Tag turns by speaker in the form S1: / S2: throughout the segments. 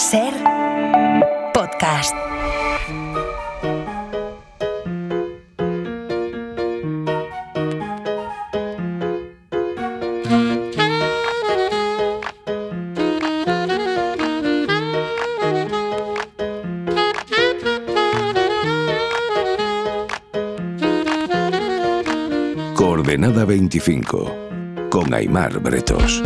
S1: Ser podcast.
S2: Coordenada 25, con Aimar Bretos.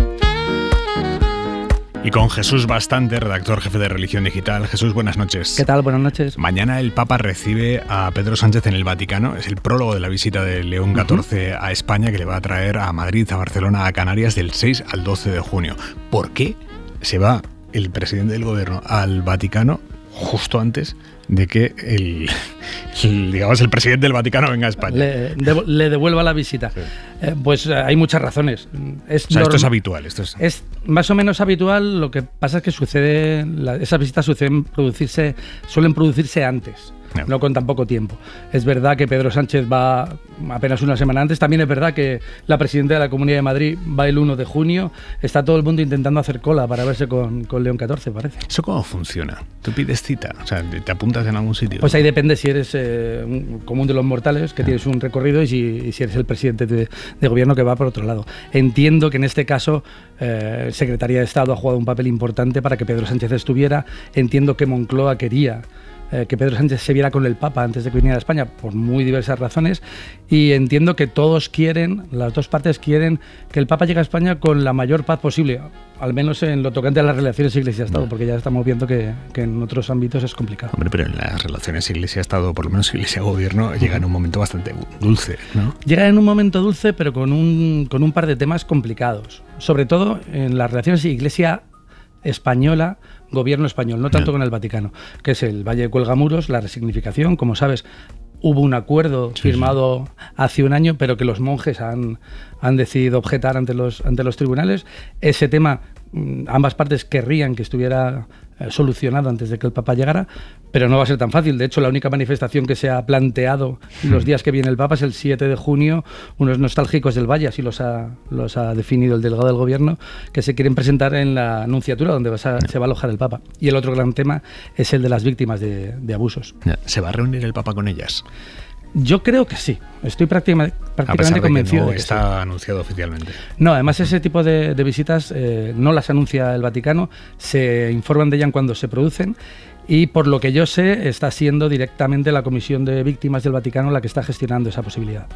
S3: Y con Jesús Bastante, redactor jefe de Religión Digital. Jesús, buenas noches.
S4: ¿Qué tal? Buenas noches.
S3: Mañana el Papa recibe a Pedro Sánchez en el Vaticano. Es el prólogo de la visita de León XIV a España, que le va a traer a Madrid, a Barcelona, a Canarias del 6 al 12 de junio. ¿Por qué se va el presidente del gobierno al Vaticano justo antes de que el presidente del Vaticano venga a España?
S4: Le devuelva la visita.
S3: Sí.
S4: Pues hay muchas razones.
S3: Esto es habitual.
S4: Es más o menos habitual. Lo que pasa es que esas visitas suelen producirse antes. No con tan poco tiempo. Es verdad que Pedro Sánchez va apenas una semana antes. También es verdad que la presidenta de la Comunidad de Madrid va el 1 de junio. Está todo el mundo intentando hacer cola para verse con León XIV, parece.
S3: ¿Eso cómo funciona? ¿Tú pides cita? O sea, ¿te apuntas en algún sitio?
S4: Pues ahí depende si eres un común de los mortales, que tienes un recorrido, y si eres el presidente de gobierno que va por otro lado. Entiendo que en este caso Secretaría de Estado ha jugado un papel importante para que Pedro Sánchez estuviera. Entiendo que Moncloa quería que Pedro Sánchez se viera con el Papa antes de que viniera a España, por muy diversas razones, y entiendo que las dos partes quieren que el Papa llegue a España con la mayor paz posible, al menos en lo tocante a las relaciones Iglesia-Estado, porque ya estamos viendo que en otros ámbitos es complicado.
S3: Hombre, pero en las relaciones Iglesia-Estado, por lo menos Iglesia-Gobierno, llega en un momento bastante dulce, ¿no?
S4: Llega en un momento dulce, pero con un par de temas complicados, sobre todo en las relaciones Iglesia española, gobierno español, no tanto con el Vaticano, que es el Valle de Cuelgamuros, la resignificación. Como sabes, hubo un acuerdo firmado hace un año, pero que los monjes han decidido objetar ante los tribunales. Ese tema, ambas partes querrían que estuviera solucionado antes de que el Papa llegara, pero no va a ser tan fácil. De hecho, la única manifestación que se ha planteado los días que viene el Papa es el 7 de junio, unos nostálgicos del Valle, así los ha definido el delegado del gobierno, que se quieren presentar en la Anunciatura, donde se va a alojar el Papa. Y el otro gran tema es el de las víctimas de abusos.
S3: ¿Se va a reunir el Papa con ellas?
S4: Yo creo que sí. Estoy prácticamente convencido
S3: de que no
S4: de que
S3: está anunciado oficialmente.
S4: No, además ese tipo de visitas no las anuncia el Vaticano, se informan de ellas cuando se producen, y por lo que yo sé está siendo directamente la Comisión de Víctimas del Vaticano la que está gestionando esa posibilidad.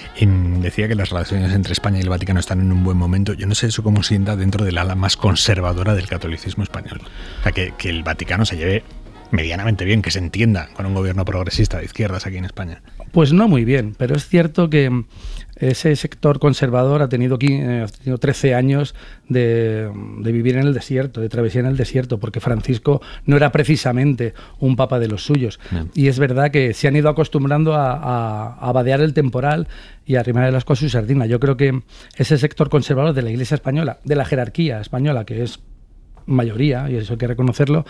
S3: Decía que las relaciones entre España y el Vaticano están en un buen momento. Yo no sé eso cómo sienta dentro del ala más conservadora del catolicismo español. O sea, que el Vaticano se lleve medianamente bien, que se entienda con un gobierno progresista de izquierdas aquí en España.
S4: Pues no muy bien, pero es cierto que ese sector conservador ha tenido 13 años de vivir en el desierto, de travesía en el desierto, porque Francisco no era precisamente un papa de los suyos. No. Y es verdad que se han ido acostumbrando a vadear el temporal y a arrimar el asco a su sardina. Yo creo que ese sector conservador de la Iglesia española, de la jerarquía española, que es mayoría, y eso hay que reconocerlo,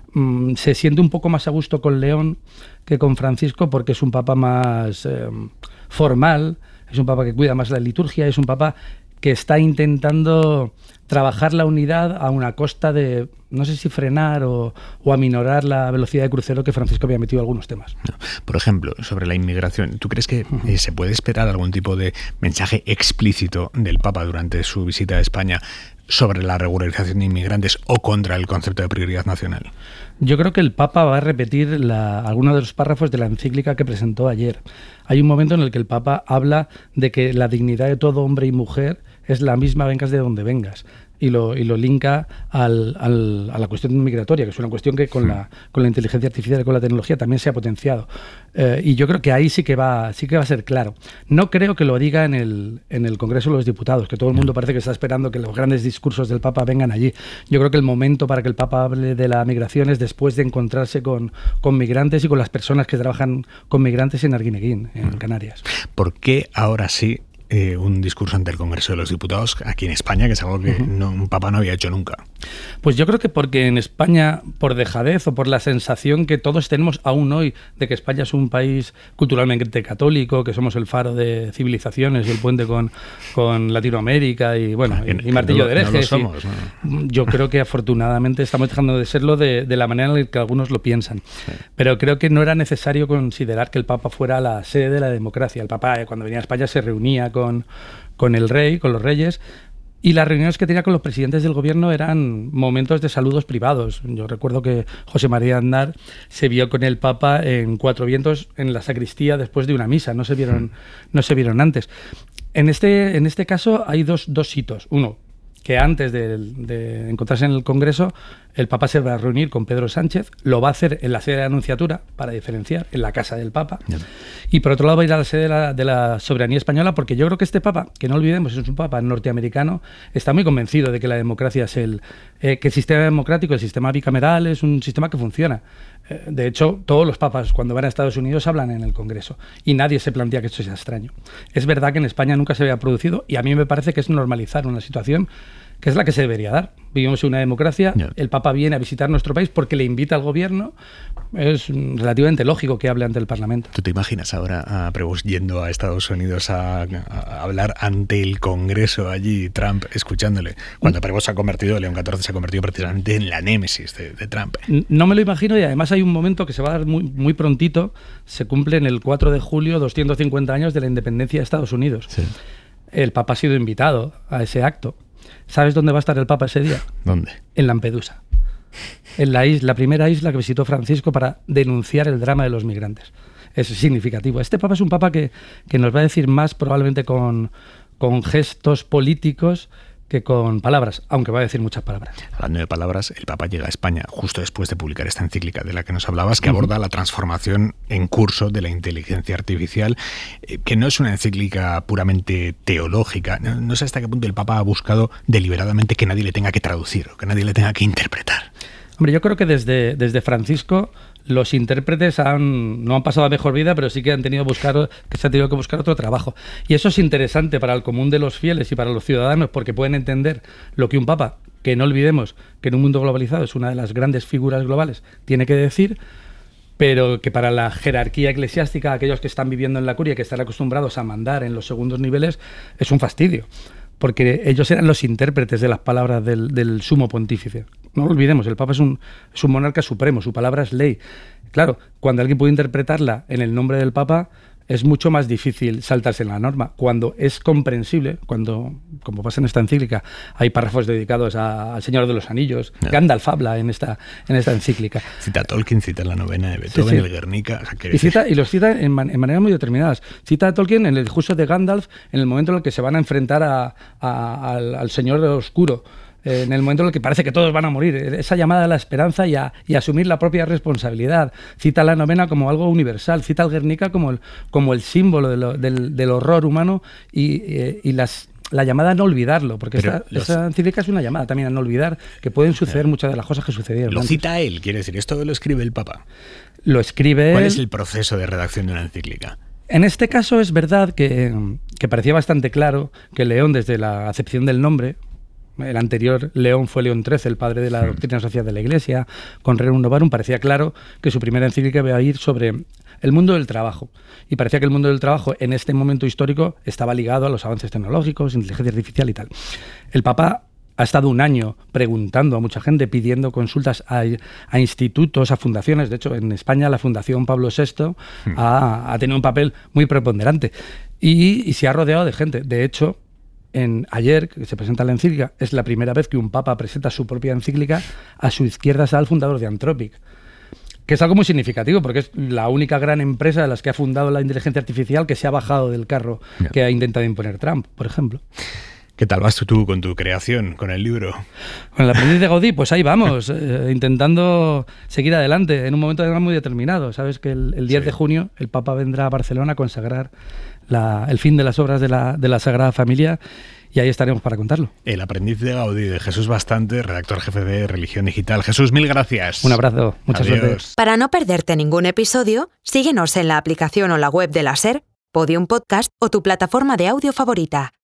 S4: se siente un poco más a gusto con León que con Francisco, porque es un papa más formal, es un papa que cuida más la liturgia, es un papa que está intentando trabajar la unidad a una costa de, no sé si frenar o aminorar la velocidad de crucero que Francisco había metido algunos temas.
S3: Por ejemplo, sobre la inmigración, ¿tú crees que se puede esperar algún tipo de mensaje explícito del Papa durante su visita a España sobre la regularización de inmigrantes o contra el concepto de prioridad nacional?
S4: Yo creo que el Papa va a repetir algunos de los párrafos de la encíclica que presentó ayer. Hay un momento en el que el Papa habla de que la dignidad de todo hombre y mujer es la misma, vengas de donde vengas. Y lo linka a la cuestión migratoria, que es una cuestión que con la inteligencia artificial y con la tecnología también se ha potenciado. Y yo creo que ahí sí que va a ser claro. No creo que lo diga en el Congreso de los Diputados, que todo el mundo parece que está esperando que los grandes discursos del Papa vengan allí. Yo creo que el momento para que el Papa hable de la migración es después de encontrarse con migrantes y con las personas que trabajan con migrantes en Arguineguín, en Canarias.
S3: ¿Por qué ahora sí un discurso ante el Congreso de los Diputados aquí en España, que es algo que un papa no había hecho nunca?
S4: Pues yo creo que porque en España, por dejadez o por la sensación que todos tenemos aún hoy de que España es un país culturalmente católico, que somos el faro de civilizaciones y el puente con Latinoamérica y bueno, y martillo de herejes.
S3: No lo somos, ¿no?
S4: Yo creo que afortunadamente estamos dejando de serlo de la manera en la que algunos lo piensan. Sí. Pero creo que no era necesario considerar que el Papa fuera la sede de la democracia. El Papa, cuando venía a España, se reunía con el rey, con los reyes. Y las reuniones que tenía con los presidentes del gobierno eran momentos de saludos privados. Yo recuerdo que José María Aznar se vio con el Papa en Cuatro Vientos en la sacristía después de una misa. No se vieron antes. En este caso hay dos hitos. Uno, que antes de encontrarse en el Congreso, el Papa se va a reunir con Pedro Sánchez, lo va a hacer en la sede de la Anunciatura, para diferenciar, en la casa del Papa, y por otro lado va a ir a la sede de la soberanía española, porque yo creo que este Papa, que no olvidemos, es un Papa norteamericano, está muy convencido de que la democracia es que el sistema democrático, el sistema bicameral, es un sistema que funciona. De hecho, todos los papas cuando van a Estados Unidos hablan en el Congreso y nadie se plantea que esto sea extraño. Es verdad que en España nunca se había producido y a mí me parece que es normalizar una situación que es la que se debería dar. Vivimos en una democracia, el Papa viene a visitar nuestro país porque le invita al gobierno, es relativamente lógico que hable ante el Parlamento.
S3: ¿Tú te imaginas ahora a Prevost yendo a Estados Unidos a hablar ante el Congreso allí, Trump escuchándole? Cuando Prevost León XIV se ha convertido precisamente en la némesis de Trump.
S4: No me lo imagino y además hay un momento que se va a dar muy prontito, se cumple en el 4 de julio 250 años de la independencia de Estados Unidos. Sí. El Papa ha sido invitado a ese acto. ¿Sabes dónde va a estar el Papa ese día?
S3: ¿Dónde?
S4: En Lampedusa. En la primera isla que visitó Francisco para denunciar el drama de los migrantes. Es significativo. Este Papa es un Papa que nos va a decir más probablemente con gestos políticos que con palabras, aunque va a decir muchas palabras.
S3: Hablando de palabras, el Papa llega a España justo después de publicar esta encíclica de la que nos hablabas, que aborda la transformación en curso de la inteligencia artificial, que no es una encíclica puramente teológica. No sé hasta qué punto el Papa ha buscado deliberadamente que nadie le tenga que traducir o que nadie le tenga que interpretar.
S4: Hombre, yo creo que desde Francisco los intérpretes no han pasado a mejor vida, pero sí que se han tenido que buscar otro trabajo. Y eso es interesante para el común de los fieles y para los ciudadanos, porque pueden entender lo que un Papa, que no olvidemos que en un mundo globalizado es una de las grandes figuras globales, tiene que decir, pero que para la jerarquía eclesiástica, aquellos que están viviendo en la curia y que están acostumbrados a mandar en los segundos niveles, es un fastidio. Porque ellos eran los intérpretes de las palabras del sumo pontífice. No lo olvidemos, el Papa es un monarca supremo, su palabra es ley. Claro, cuando alguien puede interpretarla en el nombre del Papa, es mucho más difícil saltarse en la norma. Cuando es comprensible, como pasa en esta encíclica, hay párrafos dedicados al Señor de los Anillos, Gandalf habla en esta encíclica.
S3: Cita a Tolkien, cita la novena de Beethoven, el Guernica.
S4: Y los cita en maneras muy determinadas. Cita a Tolkien en el discurso de Gandalf, en el momento en el que se van a enfrentar al Señor Oscuro. En el momento en el que parece que todos van a morir, esa llamada a la esperanza y a asumir la propia responsabilidad. Cita la novena como algo universal, cita al Guernica como el símbolo del horror humano y la llamada a no olvidarlo, porque esa encíclica es una llamada también a no olvidar que pueden suceder muchas de las cosas que sucedieron.
S3: Lo cita él, quiere decir, esto lo escribe el Papa.
S4: Lo escribe él.
S3: ¿Cuál es el proceso de redacción de una encíclica?
S4: En este caso es verdad que parecía bastante claro que León, desde la acepción del nombre, el anterior León fue León XIII, el padre de la doctrina social de la Iglesia, con Rerum Novarum, parecía claro que su primera encíclica iba a ir sobre el mundo del trabajo. Y parecía que el mundo del trabajo en este momento histórico estaba ligado a los avances tecnológicos, inteligencia artificial y tal. El Papa ha estado un año preguntando a mucha gente, pidiendo consultas a institutos, a fundaciones. De hecho, en España la Fundación Pablo VI ha tenido un papel muy preponderante y se ha rodeado de gente. De hecho, ayer, que se presenta la encíclica, es la primera vez que un papa presenta su propia encíclica. A su izquierda está el fundador de Anthropic, que es algo muy significativo, porque es la única gran empresa de las que ha fundado la inteligencia artificial que se ha bajado del carro que ha intentado imponer Trump, por ejemplo.
S3: ¿Qué tal vas tú con tu creación, con el libro?
S4: Con el aprendiz de Gaudí, pues ahí vamos, intentando seguir adelante, en un momento además muy determinado. Sabes que el 10 de junio el Papa vendrá a Barcelona a consagrar el fin de las obras de la Sagrada Familia, y ahí estaremos para contarlo.
S3: El aprendiz de Gaudí, de Jesús Bastante, redactor jefe de Religión Digital. Jesús, mil gracias.
S4: Un abrazo, mucha suerte.
S1: Para no perderte ningún episodio, síguenos en la aplicación o la web de la SER, Podium Podcast o tu plataforma de audio favorita.